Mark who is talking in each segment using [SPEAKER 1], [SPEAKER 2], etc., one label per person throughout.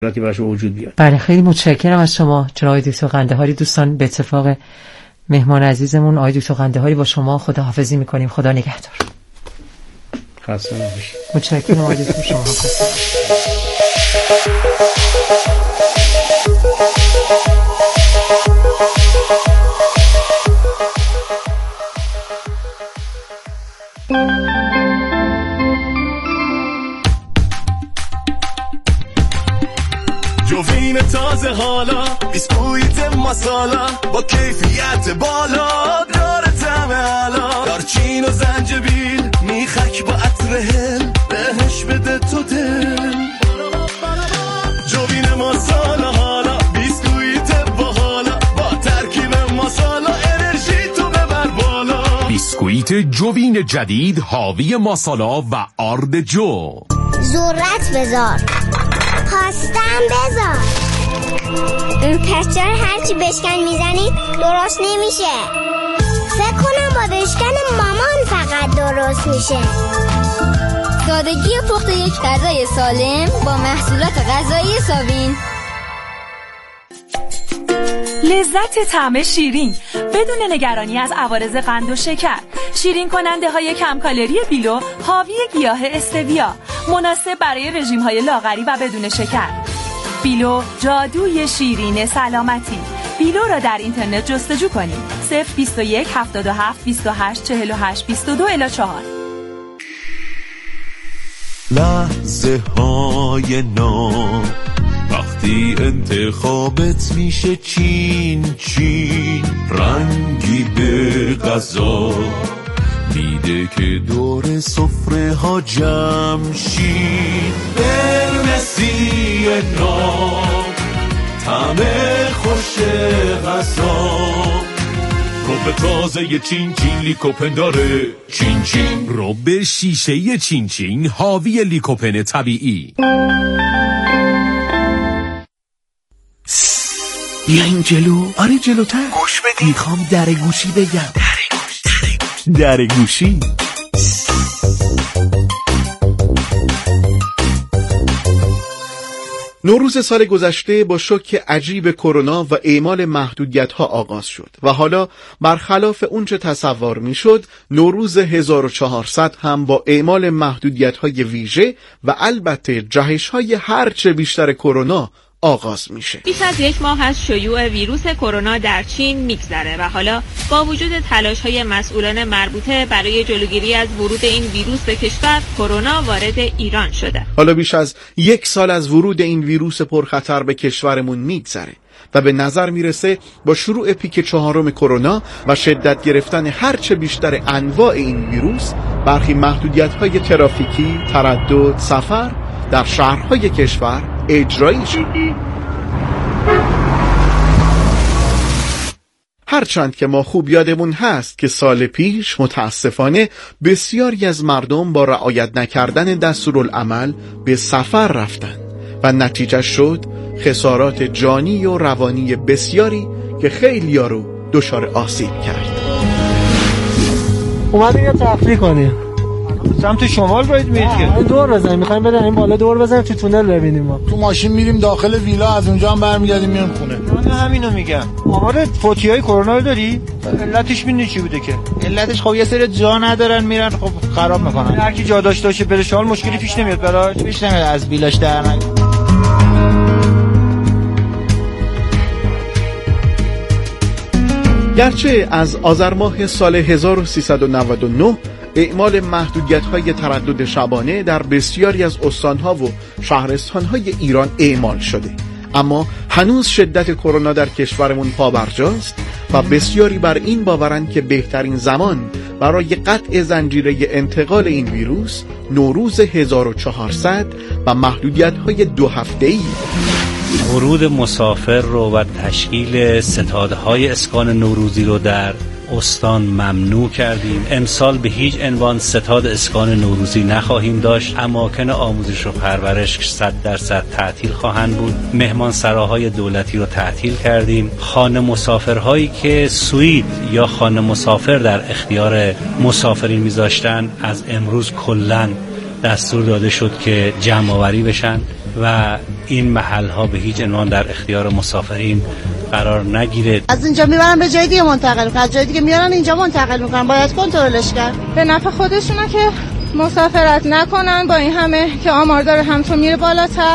[SPEAKER 1] براش وجود بیاد.
[SPEAKER 2] بله خیلی متشکرم از شما جناب دکتر قندهاری. دوستان به اتفاق مهمان عزیزمون آقای دکتر قندهاری با شما خداحافظی میکنیم. خدا نگهدار.
[SPEAKER 1] خسته نباشید.
[SPEAKER 2] متشکرم آقای دکتر. شما
[SPEAKER 3] جوین تازه حالا بیسکویت مسالا با کیفیت بالا داره طعم علا، دارچین و زنجبیل میخک با عطر هل بهش بده تو دل. جوین مسالا حالا بیسکویت باحالا با ترکیب مسالا انرژی تو ببر بالا.
[SPEAKER 4] بیسکویت جوین جدید حاوی مسالا و آرد جو.
[SPEAKER 5] ذرت بذار، پاستم بذار. این پسچر هرچی بشکن میزنی درست نمیشه. فکر کنم با بشکن مامان فقط درست میشه.
[SPEAKER 6] سادگی پخت یک غذای سالم با محصولات غذایی ساوین.
[SPEAKER 7] لذت طعم شیرین بدون نگرانی از عوارض قند و شکر. شیرین کننده های کم کالری بیلو حاوی گیاه استویا، مناسب برای رژیم های لاغری و بدون شکر. بیلو جادوی شیرین سلامتی. بیلو را در اینترنت جستجو کنید. 021 77 28 48 22 الی 4.
[SPEAKER 3] لحظه های نو وقتی انتخابت میشه چین چین، رنگی به غذا میده که دور سفره ها جمع شین. برنسی نام طعم خوش غذا، رب تازه چین چین لیکوپن داره. چین چین
[SPEAKER 4] رب شیشه چین چین حاوی لیکوپن طبیعی.
[SPEAKER 8] بیا این جلو.
[SPEAKER 9] آره جلوتر.
[SPEAKER 8] گوش بدی.
[SPEAKER 9] میخوام در گوشی بگم.
[SPEAKER 8] در گوشی.
[SPEAKER 9] نوروز سال گذشته با شوک عجیب کرونا و اعمال محدودیت‌ها آغاز شد و حالا برخلاف اونچه تصور میشد، نوروز 1400 هم با اعمال محدودیت‌های ویژه و البته جهش‌های هرچه بیشتر کرونا آغاز میشه.
[SPEAKER 10] بیش از 1 ماه از شیوع ویروس کرونا در چین میگذره و حالا با وجود تلاش‌های مسئولان مربوطه برای جلوگیری از ورود این ویروس به کشور، کرونا وارد ایران شده.
[SPEAKER 9] حالا بیش از 1 سال از ورود این ویروس پرخطر به کشورمون میگذره و به نظر میرسه با شروع پیک 4 کرونا و شدت گرفتن هرچه بیشتر انواع این ویروس، برخی محدودیت‌های ترافیکی، تردد، سفر در شهرهای کشور اجرایی شد. هرچند که ما خوب یادمون هست که سال پیش متاسفانه بسیاری از مردم با رعایت نکردن دستورالعمل به سفر رفتن و نتیجه شد خسارات جانی و روانی بسیاری که خیلی‌ها رو دچار آسیب کرد.
[SPEAKER 11] اومدیم یه تفریح کنیم. سمت شمال باید میرید که دور بزنیم. میخوایم بریم این بالا دور بزنیم، تو تونل ببینیم. ما
[SPEAKER 12] تو ماشین میریم داخل ویلا، از اونجا هم برمیگردیم میام خونه.
[SPEAKER 11] من همینو میگم. آمار فوتیای کرونا رو داری؟ علتش میدونی چی بوده که؟
[SPEAKER 13] علتش خب یه سری جا ندارن میرن، خب خراب میکنن.
[SPEAKER 11] هر کی جا داشته باشه بره شمال مشکلی پیش نمیاد براش.
[SPEAKER 13] پیش نمیاد از ویلاش در نمیاد.
[SPEAKER 9] گرچه از آذر ماه سال 1399 اعمال محدودیت‌های تردد شبانه در بسیاری از استان‌ها و شهرستان‌های ایران اعمال شده، اما هنوز شدت کرونا در کشورمون پابرجاست و بسیاری بر این باورند که بهترین زمان برای قطع زنجیره انتقال این ویروس نوروز 1400 و محدودیت‌های 2 هفته‌ای.
[SPEAKER 14] ورود مسافر رو و تشکیل ستاده‌های اسکان نوروزی رو در استان ممنوع کردیم. امسال به هیچ عنوان ستاد اسکان نوروزی نخواهیم داشت. اماکن آموزش و پرورش 100% تعطیل خواهند بود. مهمانسراهای دولتی رو تعطیل کردیم. خانه مسافرهایی که سویت یا خانه مسافر در اختیار مسافرین میذاشتن از امروز کلاً دستور داده شد که جمع آوری بشن و این محل‌ها به هیچ عنوان در اختیار مسافرین قرار نگیره.
[SPEAKER 15] از اینجا میبرن به جای دیگه منتقل میکنن، از جای دیگه میارن اینجا منتقل میکنن، باید کنترلش کرد.
[SPEAKER 16] به نفع خودشونه که مسافرت نکنن، با این همه که آمار داره همچون میره بالاتر.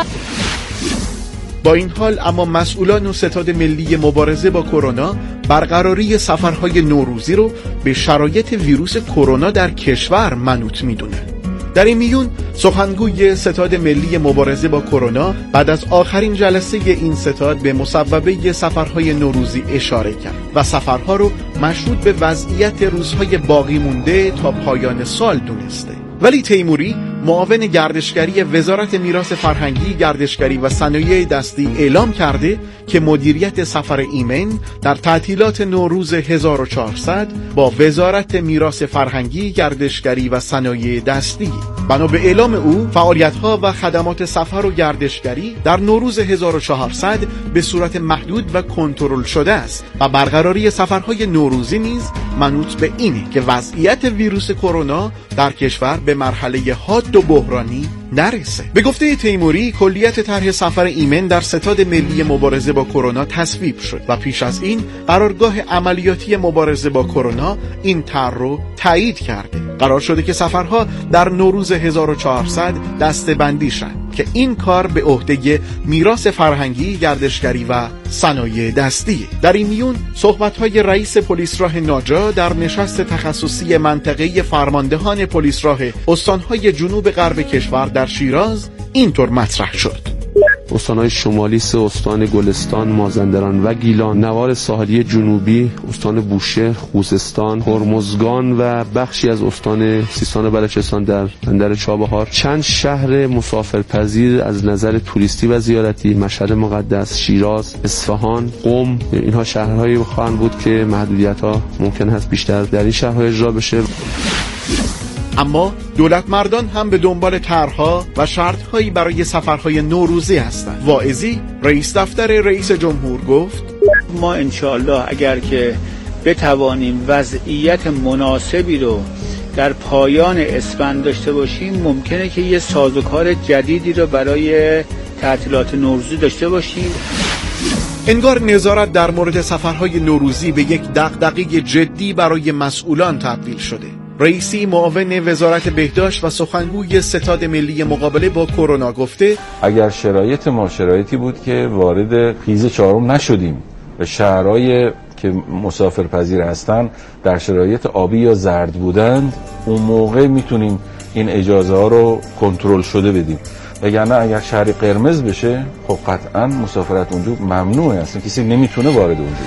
[SPEAKER 9] با این حال اما مسئولان و ستاد ملی مبارزه با کرونا برقراری سفرهای نوروزی رو به شرایط ویروس کرونا در کشور منوط میدونن. در این میون سخنگوی ستاد ملی مبارزه با کرونا بعد از آخرین جلسه این ستاد به مصوبه سفرهای نوروزی اشاره کرد و سفرها رو مشروط به وضعیت روزهای باقی مونده تا پایان سال دونسته. ولی تیموری معاون گردشگری وزارت میراث فرهنگی، گردشگری و صنایع دستی اعلام کرده که مدیریت سفر ایمن در تعطیلات نوروز 1400 با وزارت میراث فرهنگی، گردشگری و صنایع دستی. بنا به اعلام او فعالیت‌ها و خدمات سفر و گردشگری در نوروز 1400 به صورت محدود و کنترل شده است و برقراری سفرهای نوروزی نیز منوط به اینه که وضعیت ویروس کرونا در کشور به مرحله حاد و بحرانی نرسه. به گفته تیموری کلیت طرح سفر ایمن در ستاد ملی مبارزه با کرونا تصویب شد و پیش از این قرارگاه عملیاتی مبارزه با کرونا این طرح رو تایید کرده. قرار شده که سفرها در نوروز 1400 دسته‌بندی شن که این کار به عهده میراث فرهنگی، گردشگری و صنایع دستی. در این میون صحبت‌های رئیس پلیس راه ناجا در نشست تخصصی منطقه فرماندهان پلیس راه استان‌های جنوب غرب کشور در شیراز اینطور مطرح شد:
[SPEAKER 17] استان‌های شمالی سه استان گلستان، مازندران و گیلان، نوار ساحلی جنوبی، استان بوشهر، خوزستان، هرمزگان و بخشی از استان سیستان و بلوچستان در بندر چابهار، چند شهر مسافرپذیر از نظر توریستی و زیارتی، مشهد مقدس، شیراز، اصفهان، قم، اینها شهرهایی خواهند بود که محدودیت‌ها ممکن است بیشتر در این شهرها اجرا بشه.
[SPEAKER 9] اما دولت مردان هم به دنبال طرح‌ها و شرط‌هایی برای سفرهای نوروزی هستند. واعظی رئیس دفتر رئیس جمهور گفت:
[SPEAKER 18] ما انشاءالله اگر که بتوانیم وضعیت مناسبی رو در پایان اسفند داشته باشیم، ممکنه که یه سازوکار جدیدی رو برای تعطیلات نوروزی داشته باشیم.
[SPEAKER 9] انگار نظارت در مورد سفرهای نوروزی به یک دغدغه جدی برای مسئولان تبدیل شده. رئیسی معاون وزارت بهداشت و سخنگوی ستاد ملی مقابله با کرونا گفته:
[SPEAKER 19] اگر شرایط ما شرایطی بود که وارد خیز چهارم نشدیم و شهرهای که مسافرپذیر هستن در شرایط آبی یا زرد بودند، اون موقع میتونیم این اجازه ها رو کنترل شده بدیم. وگرنه اگر شهری قرمز بشه، خب قطعا مسافرت اونجا ممنوعه، اصلا کسی نمیتونه وارد اونجا.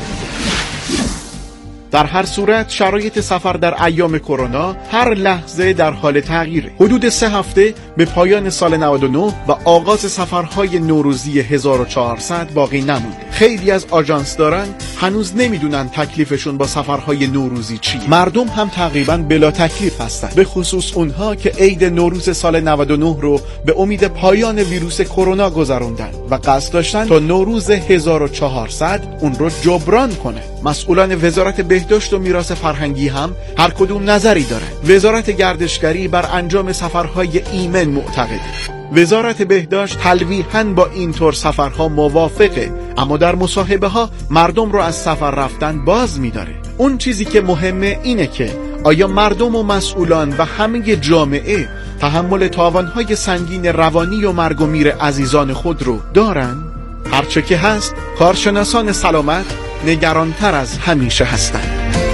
[SPEAKER 9] در هر صورت شرایط سفر در ایام کرونا هر لحظه در حال تغییره. حدود 3 هفته به پایان سال 99 و آغاز سفرهای نوروزی 1400 باقی نمونده. خیلی از آژانس دارن هنوز نمیدونن تکلیفشون با سفرهای نوروزی چیه. مردم هم تقریبا بلا تکلیف هستن، به خصوص اونها که عید نوروز سال 99 رو به امید پایان ویروس کرونا گذروندن و قصد داشتن تا نوروز 1400 اون رو جبران کنه. مسئولان وزارت بهداشت و میراث فرهنگی هم هر کدوم نظری دارن. وزارت گردشگری بر انجام سفرهای ایمن معتقده. وزارت بهداشت تلویحاً با اینطور سفرها موافقه، اما در مصاحبه ها مردم رو از سفر رفتن باز می‌داره. اون چیزی که مهمه اینه که آیا مردم و مسئولان و همه جامعه تحمل تاوانهای سنگین روانی و مرگ و میر عزیزان خود رو دارن؟ هرچه که هست، کارشناسان سلامت نگرانتر از همیشه هستند.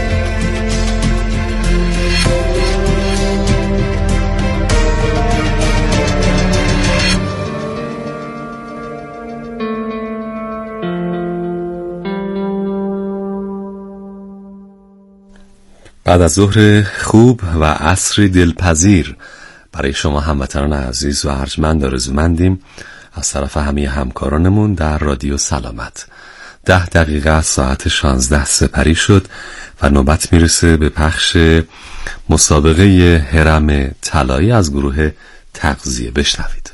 [SPEAKER 20] بعد از ظهر خوب و عصر دلپذیر برای شما هموطنان عزیز و ارجمند آرزومندیم از طرف همه همکارانمون در رادیو سلامت. 10 دقیقه از ساعت 16 سپری شد و نوبت میرسه به پخش مسابقه هرم طلایی از گروه تغذیه. بشنوید.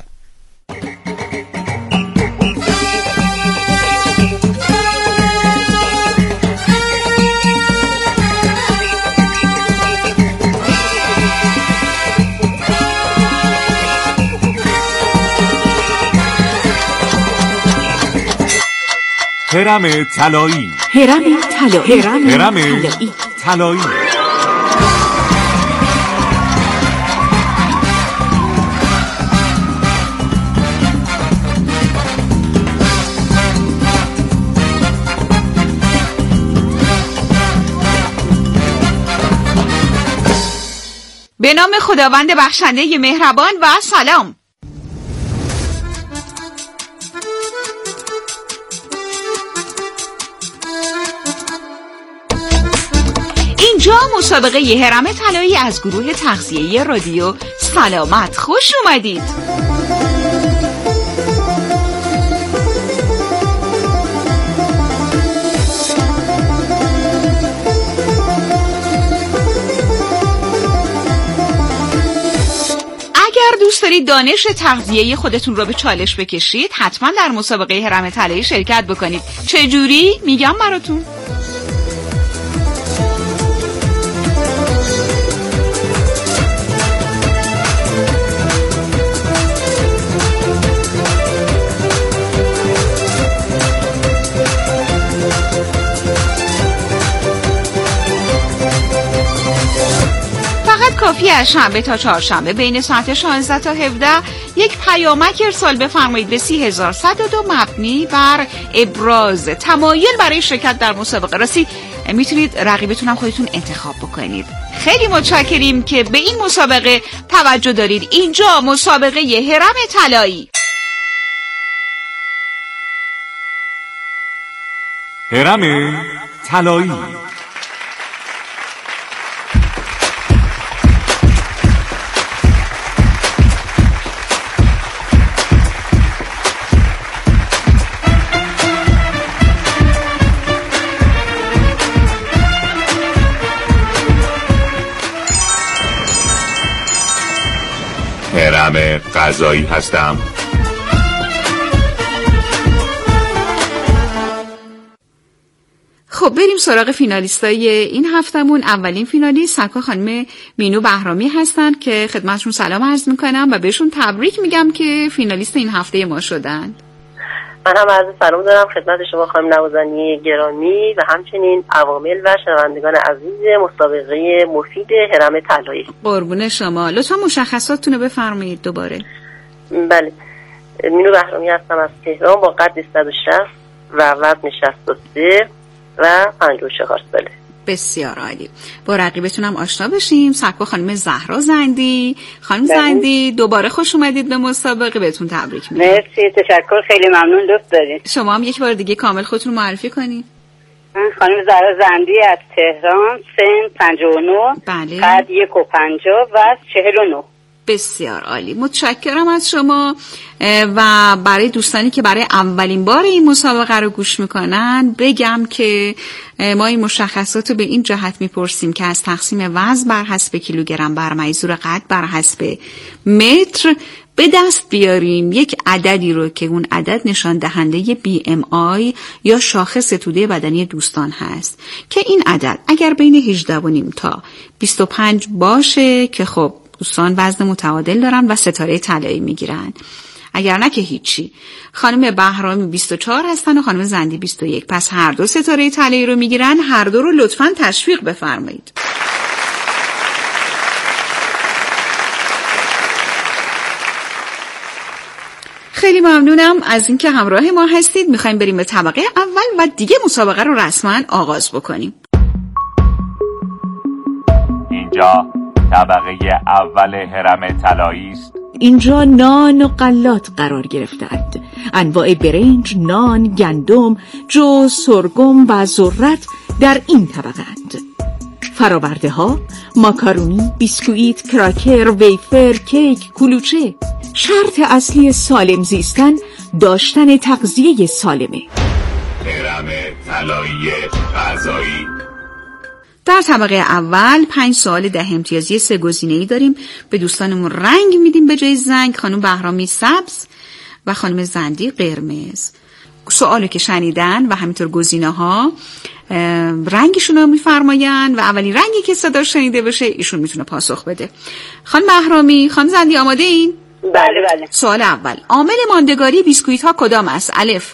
[SPEAKER 4] هرم طلایی.
[SPEAKER 8] هرم طلایی.
[SPEAKER 4] هرم طلایی.
[SPEAKER 21] به نام خداوند بخشنده مهربان و سلام. اینجا مسابقه هرم طلایی از گروه تغذیه‌ای رادیو سلامت. خوش اومدید. اگر دوست دارید دانش تغذیه‌ای خودتون رو به چالش بکشید، حتما در مسابقه هرم طلایی شرکت بکنید. چجوری؟ میگم براتون. کافی از شنبه تا چهارشنبه بین ساعت 16 تا 17 یک پیامک ارسال بفرمایید به 30102 مبنی بر ابراز تمایل برای شرکت در مسابقه. راستی میتونید رقیبتون هم خودتون انتخاب بکنید. خیلی متشکریم که به این مسابقه توجه دارید. اینجا مسابقه هرم طلایی.
[SPEAKER 4] هرم طلایی. هرم غذایی هستم.
[SPEAKER 21] خب بریم سراغ فینالیستای این هفتمون. اولین فینالیست سرکار خانم مینو بهرامی هستن که خدمتشون سلام عرض میکنم و بهشون تبریک میگم که فینالیست این هفته ما شدن.
[SPEAKER 22] من هم عرض سلام دارم خدمت شما خانم نوازنی گرامی و همچنین عوامل و شنوندگان عزیز مسابقه مفید هرم طلایی.
[SPEAKER 21] قربون شما. لطفا مشخصاتتون رو بفرمایید دوباره.
[SPEAKER 22] بله، مینو بهرامی هستم از تهران با قد 160 و وزن 63 و 54 ساله.
[SPEAKER 21] بسیار عالی. با رقیبتونم آشنا بشیم. سرکار خانم زهرا زندی. خانم زندی دوباره خوش اومدید به مسابقه. بهتون تبریک میگم.
[SPEAKER 23] مرسی، تشکر، خیلی ممنون. لطف دارید.
[SPEAKER 21] شما هم یک بار دیگه کامل خودتون معرفی کنید.
[SPEAKER 23] من خانم زهرا زندی از تهران، سن 59،
[SPEAKER 21] بله.
[SPEAKER 23] قد 1.50 و 49.
[SPEAKER 21] بسیار عالی. متشکرم از شما. و برای دوستانی که برای اولین بار این مسابقه رو گوش میکنن بگم که ما این مشخصات رو به این جهت میپرسیم که از تقسیم وزن بر حسب کیلوگرم بر میزور قد بر حسب متر به دست بیاریم یک عددی رو که اون عدد نشان دهنده BMI یا شاخص توده بدنی دوستان هست که این عدد اگر بین 18.5 تا 25 باشه که خب دوستان وزن متعادل دارن و ستاره طلایی میگیرن. اگر نه که هیچی. خانم بهرامی 24 هستن و خانم زندی 21. پس هر دو ستاره طلایی رو میگیرن. هر دو رو لطفاً تشویق بفرمایید. خیلی ممنونم از اینکه همراه ما هستید. میخوایم بریم به طبقه اول و دیگه مسابقه رو رسما آغاز بکنیم.
[SPEAKER 24] اینجا طبقه اول هرم طلایی است.
[SPEAKER 8] اینجا نان و غلات قرار گرفتند. انواع برنج، نان، گندم، جو، سرگم و ذرت در این طبقه اند. فراورده ها، ماکارونی، بیسکویت، کراکر، ویفر، کیک، کلوچه. شرط اصلی سالم زیستن داشتن تغذیه سالمه.
[SPEAKER 24] هرم طلایی غذایی.
[SPEAKER 21] در طبقه اول 5 سوال 10 امتیازی 3 گزینه‌ای داریم. به دوستانمون رنگ میدیم به جای زنگ. خانم بهرامی سبز و خانم زندی قرمز. سوالو که شنیدن و همینطور گزینه‌ها رنگشون رو میفرماین و اولین رنگی که صدا شنیده بشه ایشون میتونه پاسخ بده. خانم بهرامی، خانم زندی آماده این؟
[SPEAKER 23] بله بله.
[SPEAKER 21] سوال اول، عامل ماندگاری بیسکویت ها کدام است؟ الف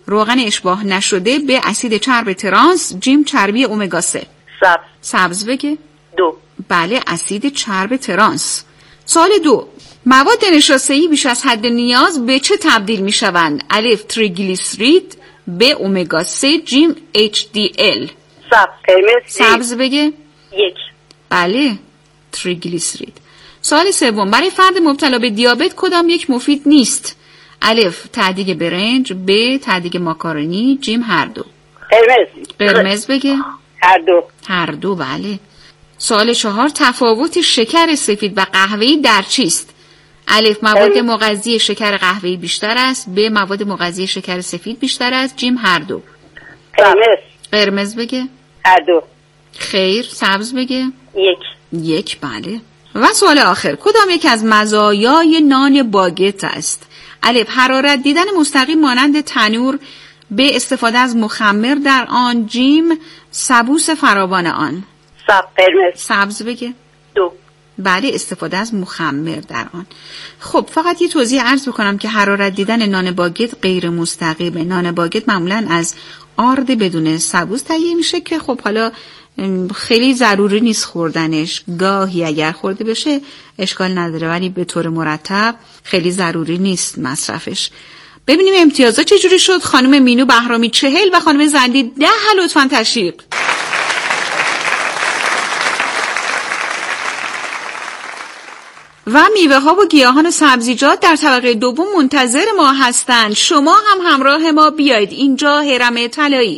[SPEAKER 21] روغن اشباع نشده به اسید چرب ترانس، جیم چربی امگا 3. سبز بگه.
[SPEAKER 22] 2.
[SPEAKER 21] بله، اسید چرب ترانس. سوال 2. مواد نشاسته‌ای بیش از حد نیاز به چه تبدیل می شوند؟ الف تریگلیسیرید، به امگا 3، جیم HDL. سبز بگه.
[SPEAKER 22] 1.
[SPEAKER 21] بله، تریگلیسیرید. سوال 3. برای فرد مبتلا به دیابت کدام یک مفید نیست؟ الف تهدیگ برنج، ب تهدیگ ماکارونی، جیم هر دو. قرمز بگه. هر دو بله. سوال 4. تفاوت شکر سفید و قهوه‌ای در چیست؟ الف مواد مغذی شکر قهوه‌ای بیشتر است، ب مواد مغذی شکر سفید بیشتر است، جیم هر دو. قرمز بگه.
[SPEAKER 23] هر دو.
[SPEAKER 21] خیر، سبز بگه.
[SPEAKER 22] 1.
[SPEAKER 21] بله. و سوال آخر، کدام یک از مزایای نان باگت است؟ الف حرارت دیدن مستقیم مانند تنور، به استفاده از مخمر در آن، جیم سبوس فراوان آن. سبز بگه.
[SPEAKER 22] 2.
[SPEAKER 21] بله، استفاده از مخمر در آن. خب فقط یه توضیح عرض بکنم که حرارت دیدن نان باگت غیر مستقیمه. نان باگت معمولا از آرد بدون سبوس تهیه میشه که خب حالا خیلی ضروری نیست خوردنش، گاهی اگر خورده بشه اشکال نداره، ولی به طور مرتب خیلی ضروری نیست مصرفش. ببینیم امتیازات چجوری شد. خانم مینو بهرامی 40 و خانم زندی 10. لطفاً تشویق. و میوه ها و گیاهان و سبزیجات در طبقه دوم منتظر ما هستند. شما هم همراه ما بیایید. اینجا هرم طلایی.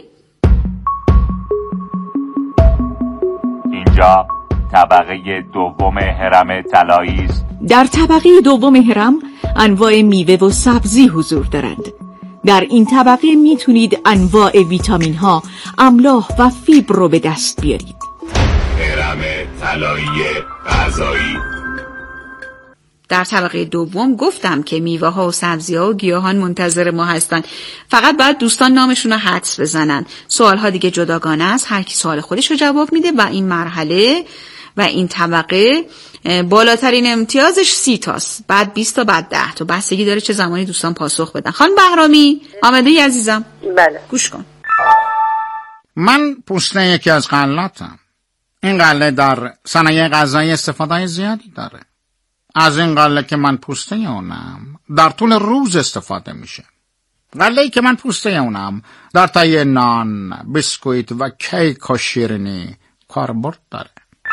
[SPEAKER 24] اینجا طبقه دوم هرم طلایی است.
[SPEAKER 8] در طبقه دوم هرم انواع میوه و سبزی حضور دارند. در این طبقه میتونید انواع ویتامین ها، املاح و فیبر رو به دست بیارید.
[SPEAKER 24] هرم طلایی غذایی.
[SPEAKER 21] در طبقه دوم گفتم که میوه ها و سبزی ها و گیاهان منتظر ما هستن. فقط باید دوستان نامشون رو حدس بزنن. سوال ها دیگه جداگانه است. هر کی سوال خودش رو جواب میده و این مرحله و این طبقه بالاترین امتیازش 30 تاست. بعد 20 تا، بعد 10 تا. بستگی داره چه زمانی دوستان پاسخ بدن. خانم بهرامی آماده ای عزیزم؟
[SPEAKER 22] بله.
[SPEAKER 21] گوش کن.
[SPEAKER 12] من پوسته یکی از غلاتم. این غله در صنایع غذایی استفاده زیادی داره. از این غله که من پوسته اونم در طول روز استفاده میشه. غله‌ای که من پوسته اونم در تهیه نان، بسکویت و کیک و شیرینی کاربرد داره.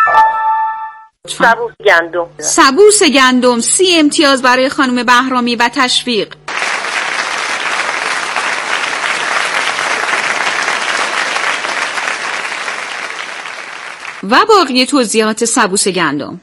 [SPEAKER 22] سبوس گندم.
[SPEAKER 21] سبوس گندم. 30 امتیاز برای خانم بهرامی و تشویق. و باقی توضیحات سبوس گندم.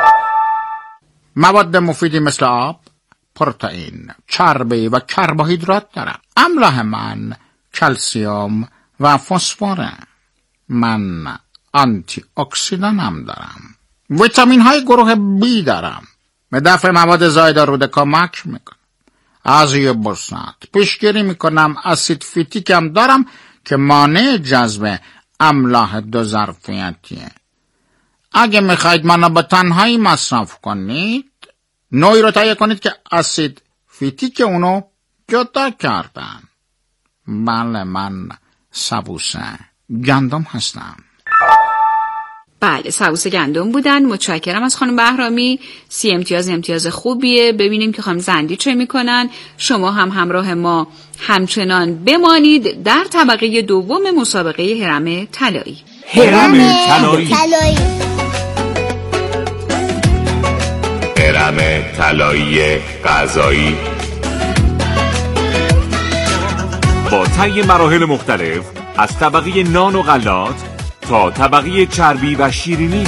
[SPEAKER 12] مواد مفیدی مثل آب، پروتئین، چربی و کربوهیدرات دارم. املاح من کلسیم و فسفره. من آنتی اکسیدانم دارم. ویتامین های گروه بی دارم. به دفع مواد زایده روده کمک میکنم. از یه بساط پیشگیری میکنم. اسید فیتیکم دارم که مانع جذب املاح دو ظرفیتیه. اگه میخواید منو به تنهایی مصرف کنید، نوعی رو تهیه کنید که اسید فیتیک اونو جدا کردن. بله، من سبوس گندم هستم.
[SPEAKER 21] بله، سبوس گندم بودن. متشکرم از خانم بهرامی. 30 امتیاز خوبیه. ببینیم که خانم زندی چه میکنن. شما هم همراه ما همچنان بمانید در طبقه دوم مسابقه هرم طلایی.
[SPEAKER 24] هرم طلایی. هرم طلایی غذایی. با طی مراحل مختلف از طبقه نان و غلات تا طبقه چربی و شیرینی.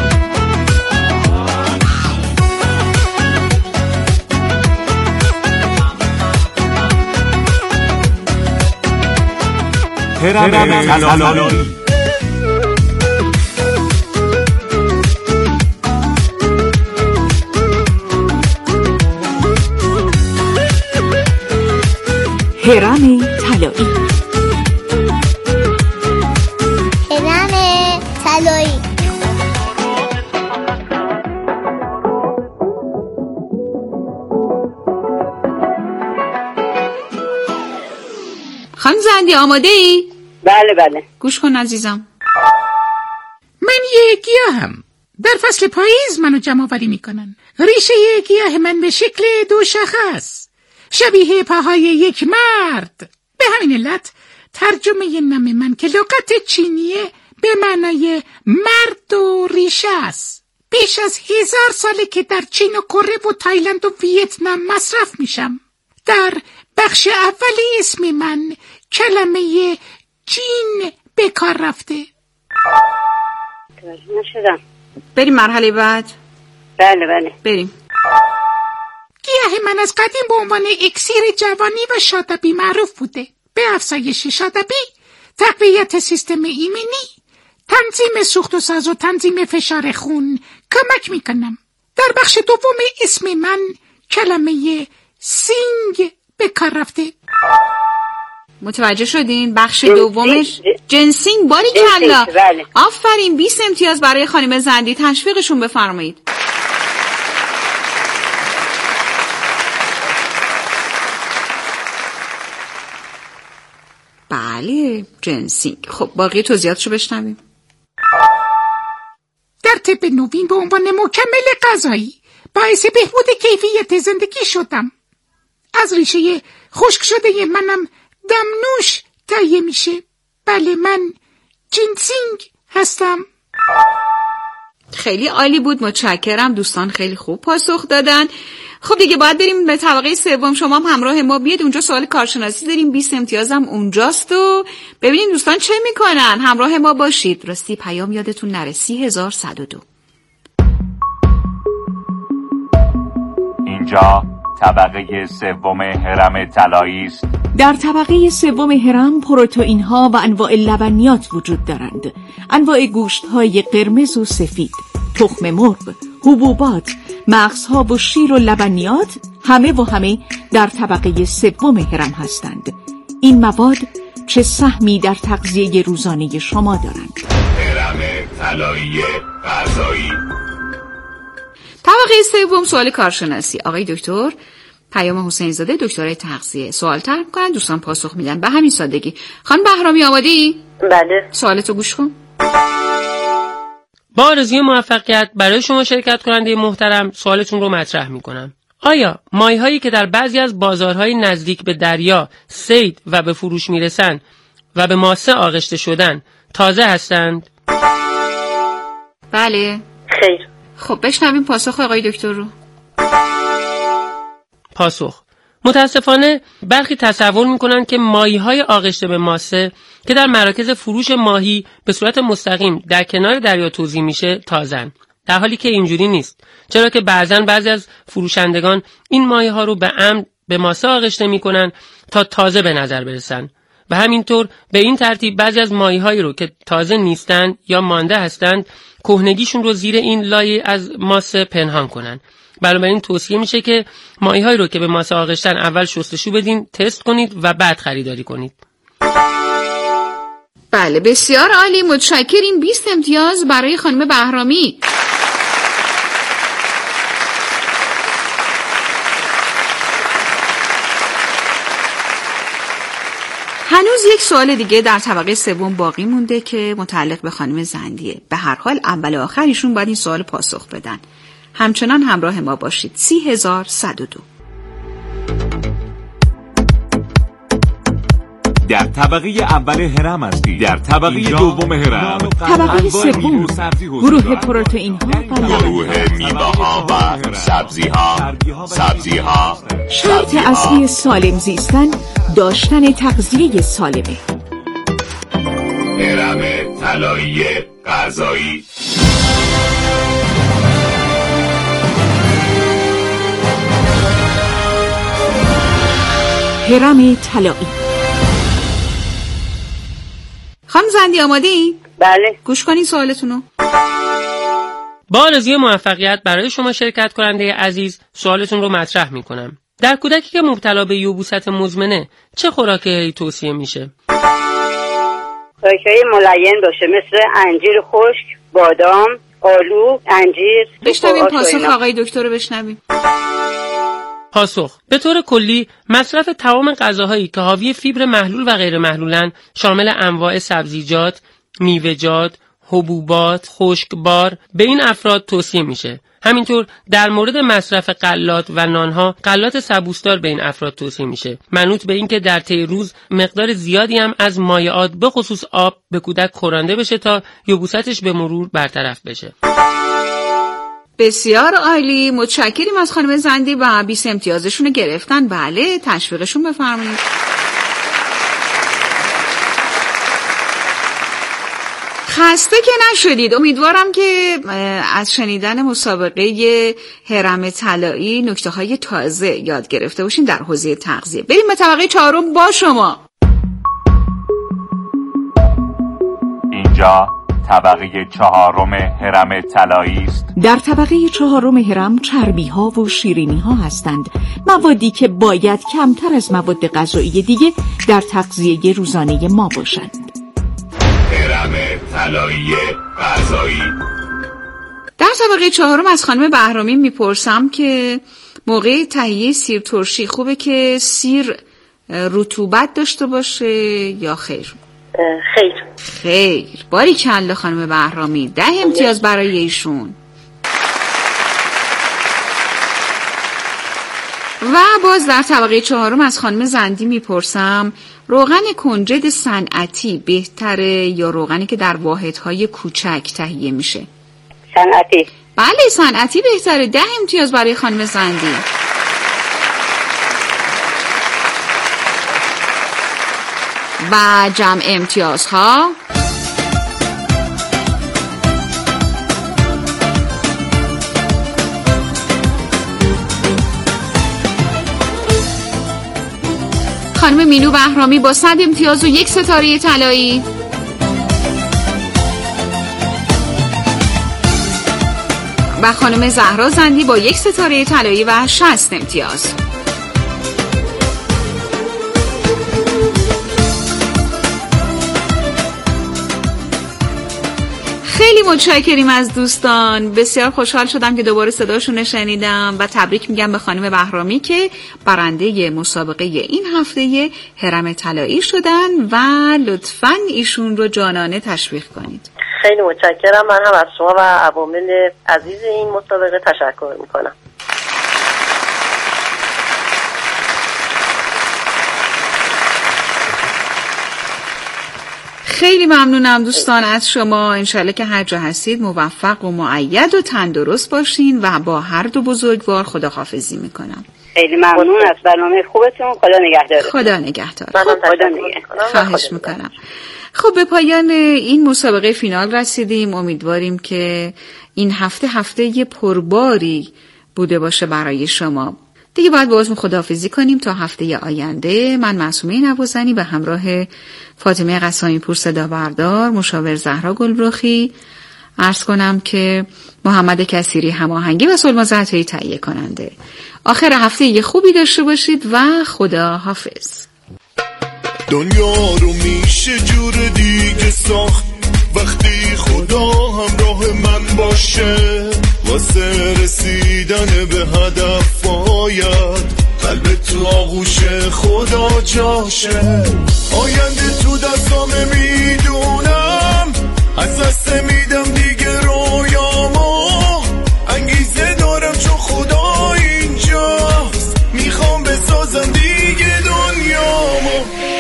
[SPEAKER 24] هرم طلایی.
[SPEAKER 8] هرم طلایی.
[SPEAKER 1] هرم طلایی.
[SPEAKER 21] خانم زندی آماده ای؟
[SPEAKER 23] بله بله.
[SPEAKER 21] گوش کن عزیزم.
[SPEAKER 1] من یک گیاهم. در فصل پاییز منو جمع آوری میکنن. ریشه گیاه من به شکل دو شاخه است، شبیه پاهای یک مرد. به همین علت ترجمه نام من که لغت چینیه به معنای مرد و ریشه است. بیش از 1000 ساله که در چین و کره و تایلند و ویتنام مصرف میشم. در بخش اولی اسم من کلمه جین به کار رفته.
[SPEAKER 23] نشدم.
[SPEAKER 21] بریم مرحله بعد.
[SPEAKER 23] بله بله
[SPEAKER 21] بریم.
[SPEAKER 1] گیاه من از قدیم به عنوان اکسیر جوانی و شادابی معروف بوده. به افزایش شادابی، تقویت سیستم ایمنی، تنظیم سوخت و ساز و تنظیم فشار خون کمک میکنم. در بخش دوم اسم من کلمه سینگ به کار رفته.
[SPEAKER 21] متوجه شدین؟ بخش دومش جنسینگ. باری کلا.
[SPEAKER 23] بله.
[SPEAKER 21] آفرین. 20 امتیاز برای خانم زندی. تشویقشون بفرمایید. بله جنسینگ. خب باقی توضیحاتشو بشنویم.
[SPEAKER 1] در طب نوین به عنوان مکمل غذایی باعث بهبود کیفیت زندگی شدم. از ریشه خشک شده منم دمنوش تهیه میشه. بله من جنسینگ هستم.
[SPEAKER 21] خیلی عالی بود. متشکرم دوستان، خیلی خوب پاسخ دادن. خب دیگه باید بریم به طبقه سوم. شما هم همراه ما بیاد. اونجا سوال کارشناسی داریم. 20 امتیاز هم اونجاست و ببینیم دوستان چه میکنن. همراه ما باشید. راستی پیام یادتون نره. 30102.
[SPEAKER 24] اینجا طبقه سوم هرم طلایی است.
[SPEAKER 8] در طبقه سوم هرم پروتئین ها و انواع لبنیات وجود دارند. انواع گوشت های قرمز و سفید، تخم مرغ، حبوبات، مغزها و شیر و لبنیات همه در طبقه سوم هرم هستند. این مواد چه سهمی در تغذیه روزانه شما دارند؟
[SPEAKER 24] هرم طلایی غذایی.
[SPEAKER 21] طبقه سوم سوال کارشناسی. آقای دکتر پیام حسین زاده، دکترای تغذیه، سوال طرح می‌کنن، دوستان پاسخ میدن به همین سادگی. خانم بهرامی آماده‌ای؟
[SPEAKER 22] بله.
[SPEAKER 21] سوالتو گوش کن.
[SPEAKER 2] با آرزوی موفقیت برای شما شرکت کننده محترم سوالتون رو مطرح میکنم. آیا ماهی‌هایی که در بعضی از بازارهای نزدیک به دریا صید و به فروش میرسن و به ماسه آغشته شدن تازه هستند؟
[SPEAKER 21] بله.
[SPEAKER 22] خیر.
[SPEAKER 21] خب بشنویم پاسخ آقای دکتر رو.
[SPEAKER 2] پاسخ: متاسفانه برخی تصور میکنن که ماهی‌های آغشته به ماسه که در مراکز فروش ماهی به صورت مستقیم در کنار دریا توزیع میشه تازن، در حالی که اینجوری نیست، چرا که بعضی از فروشندگان این ماهی‌ها رو به عمد به ماسه آغشته میکنن تا تازه به نظر برسن و همینطور به این ترتیب بعضی از ماهی‌هایی رو که تازه نیستن یا مانده هستند کهنگیشون رو زیر این لایه از ماسه پنهان کنن. بنابراین توصیه میشه که ماهی‌هایی رو که به ماسه آغشتن اول شستشو بدین، تست کنید و بعد خریداری کنید.
[SPEAKER 21] بله بسیار عالی، متشکریم. 20 امتیاز برای خانم بهرامی. هنوز یک سوال دیگه در طبقه سوم باقی مونده که متعلق به خانم زندیه. به هر حال اول و آخر ایشون باید این سوال پاسخ بدن. همچنان همراه ما باشید. 30102.
[SPEAKER 24] در طبقه اول هرم هستی. در طبقه دوم هرم
[SPEAKER 8] طبقه سوم گروه پروتئین ها و
[SPEAKER 24] گروه میوه ها و سبزی ها.
[SPEAKER 8] شرط اصلی سالم زیستن داشتن تغذیه سالمه.
[SPEAKER 24] هرم طلایی غذایی.
[SPEAKER 8] هرم طلایی.
[SPEAKER 21] خانم زندی آماده‌ای؟
[SPEAKER 23] بله.
[SPEAKER 21] گوش کنین سوالتونو.
[SPEAKER 2] با آرزوی موفقیت برای شما شرکت کننده عزیز سوالتون رو مطرح میکنم. در کودکی که مبتلا به یبوست مزمنه چه خوراکی توصیه میشه؟
[SPEAKER 23] خوراکی‌های ملایم باشه، مثل انجیر خشک، بادام، آلو، انجیر.
[SPEAKER 21] بشنویم پاسخ آقای دکتر رو بشنویم.
[SPEAKER 2] پاسخ: به طور کلی مصرف تمام غذاهایی که حاوی فیبر محلول و غیر محلولن، شامل انواع سبزیجات، میوه‌جات، حبوبات، خشکبار، به این افراد توصیه میشه. همینطور در مورد مصرف غلات و نانها، غلات سبوسدار به این افراد توصیه میشه، منوط به این که در طی روز مقدار زیادی هم از مایعات به خصوص آب به کودک خورانده بشه تا یبوستش به مرور برطرف بشه.
[SPEAKER 21] بسیار عالی، متشکریم از خانم زندی و 20 امتیازشون رو گرفتن. بله، تشویقشون بفرمایید. خسته که نشدید. امیدوارم که از شنیدن مسابقه هرم طلایی نکته‌های تازه یاد گرفته باشین در حوزه تغذیه. بریم به طبقه 4 با شما.
[SPEAKER 24] اینجا طبقه 4 هرم طلایی است.
[SPEAKER 8] در طبقه 4 هرم چربی‌ها و شیرینی‌ها هستند، موادی که باید کمتر از مواد غذایی دیگه در تغذیه روزانه ما باشند.
[SPEAKER 24] هرم طلایی غذایی.
[SPEAKER 21] در طبقه 4 از خانم بهرامی میپرسم که موقع تهیه سیر ترشی خوبه که سیر رطوبت داشته باشه یا خیر؟
[SPEAKER 22] خیر.
[SPEAKER 21] باریکلا خانم بهرامی، 10 امتیاز برای ایشون. و باز در طبقه 4 از خانم زندی میپرسم روغن کنجد صنعتی بهتره یا روغنی که در واحدهای کوچک تهیه میشه؟
[SPEAKER 23] صنعتی.
[SPEAKER 21] بله، صنعتی بهتره. 10 امتیاز برای خانم زندی. و جمع امتیازها خانم مینو بهرامی با 100 امتیاز و 1 ستاره طلایی. و خانم زهرا زندی با 1 ستاره طلایی و 60 امتیاز. خیلی متشکریم از دوستان. بسیار خوشحال شدم که دوباره صداشون رو شنیدم و تبریک میگم به خانم بهرامی که برنده مسابقه این هفته هرم طلایی شدن و لطفاً ایشون رو جانانه تشویق کنید.
[SPEAKER 22] خیلی متشکرم. من هم از شما و عوامل عزیز این مسابقه تشکر میکنم.
[SPEAKER 21] خیلی ممنونم دوستان از شما. انشالله که هر جا هستید موفق و مؤید و تندرست باشین و با هر دو بزرگوار خداحافظی میکنم.
[SPEAKER 23] خیلی ممنون از برنامه خوبتون. خدا نگهدار.
[SPEAKER 21] خدا نگهدار.
[SPEAKER 22] خدا نگهدار.
[SPEAKER 21] خواهش میکنم. خب به پایان این مسابقه فینال رسیدیم. امیدواریم که این هفته پرباری بوده باشه برای شما. دیگه باید باهاتون خداحافظی کنیم تا هفته آینده. من معصومه نوازنی به همراه فاطمه قسامی پور صدا بردار، مشاور زهرا گلبرخی عرض کنم که محمد کثیری هماهنگی و سلما زهرایی تهیه کننده. آخر هفته یه خوبی داشته باشید و خدا حافظ.
[SPEAKER 3] دنیا رو میشه جور دیگه ساخت وقتی خدا همراه من باشه، واسه رسیدن به هدف باید قلب تو آغوش خدا جاشه. آینده تو دستامه میدونم، از دست میدم دیگه رویامو، انگیزه دارم چون خدا اینجاست، میخوام بسازم دیگه دنیامو.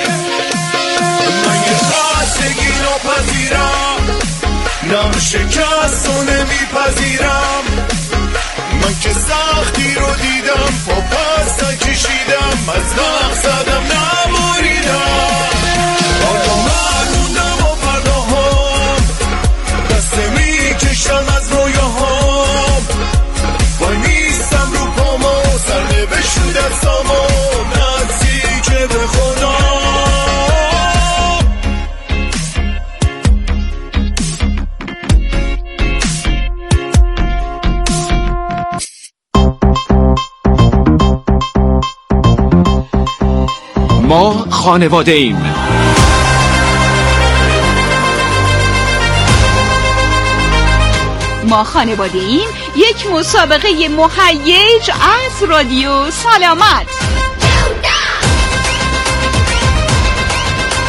[SPEAKER 3] من یه خستگی نپذیرم، نم شکست رو نمیپذیرم، من که سختی رو دیدم پا پس نکشیدم، از مقصدم نبریدم. حالا من موندم و فرداهام دست میکشم از رویاهام، وای نیستم رو پاما سرده بشود از سامان نزدیک به خدا.
[SPEAKER 24] ما خانواده ایم.
[SPEAKER 21] ما خانواده ایم یک مسابقه مهیج از رادیو سلامت.